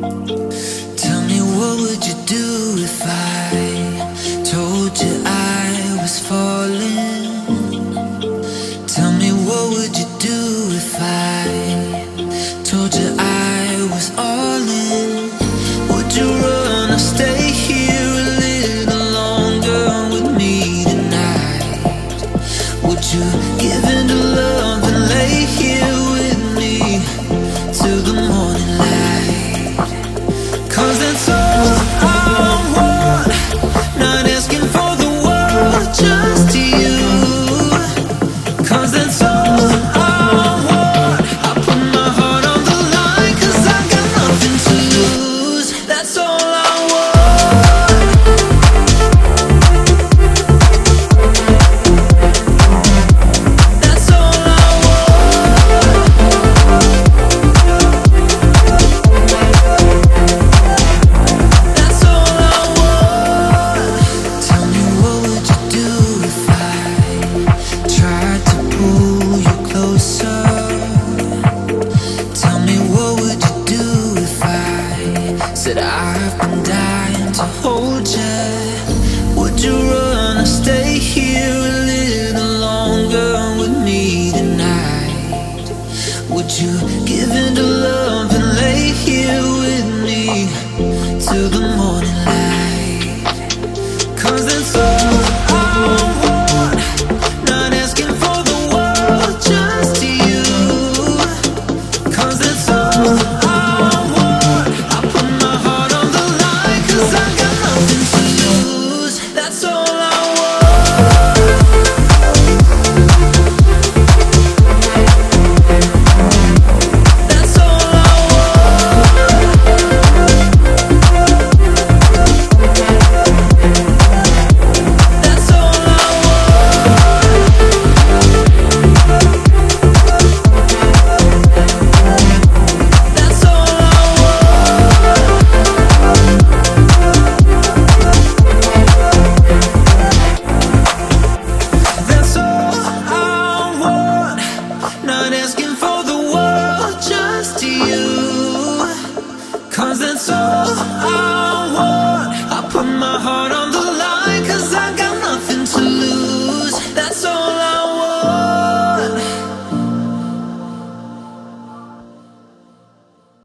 Tell me, what would you do if I told you I was falling? Tell me, what would you do if I told you I was all in? Would you run or stay here a little longer with me tonight? Would you give in to love and lay here with me till the morning light? 'Cause that's all I want, not asking for the world, just you. 'Cause that's all I want, I put my heart on the line, 'cause I got nothing to lose. That's all I want. That's all I want. That's all I want. Tell me, what would you do if I tried to pull you closer? Tell me, what would you do if I said I've been dying to hold